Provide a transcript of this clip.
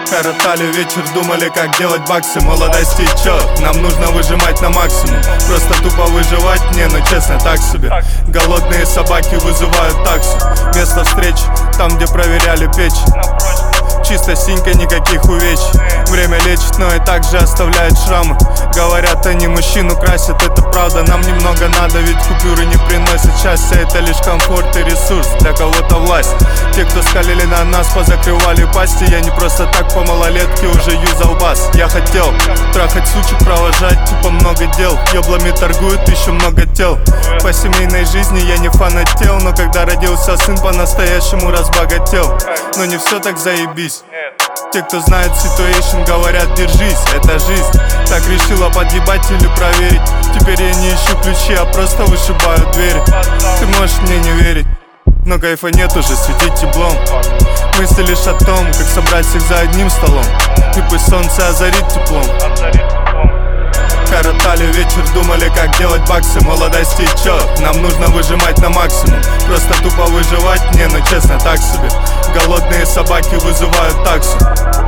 Коротали вечер, думали, как делать баксы. Молодости чё, нам нужно выжимать на максимум. Просто тупо выживать, не, ну честно, так себе. Голодные собаки вызывают таксу. Место встреч, там, где проверяли печень. Чисто синька, никаких увечий. Время лечит, но и также оставляет шрамы. Говорят, они мужчину красят, это правда. Нам немного надо, ведь купюры не приносят счастья. Это лишь комфорт и ресурс, для кого-то власть. Те, кто скалили на нас, позакрывали пасти. Я не просто так по малолетке уже юзал бас. Я хотел трахать сучек, провожать, типа много дел. Еблами торгуют, еще много тел. По семейной жизни я не фанател, но когда родился сын, по-настоящему разбогател. Но не все так заебись. Те, кто знает ситуэйшн, говорят, держись, это жизнь. Так решила подъебать или проверить. Теперь я не ищу ключи, а просто вышибаю двери. Ты можешь мне не верить, но кайфа нет уже светить теплом. Мысли лишь о том, как собрать всех за одним столом. И пусть солнце озарит теплом. Коротали вечер, думали, как делать баксы. Молодости чё, нам нужно выжимать на максимум. Просто тупо выживать, не, ну честно, так себе. Голодные собаки вызывают таксу.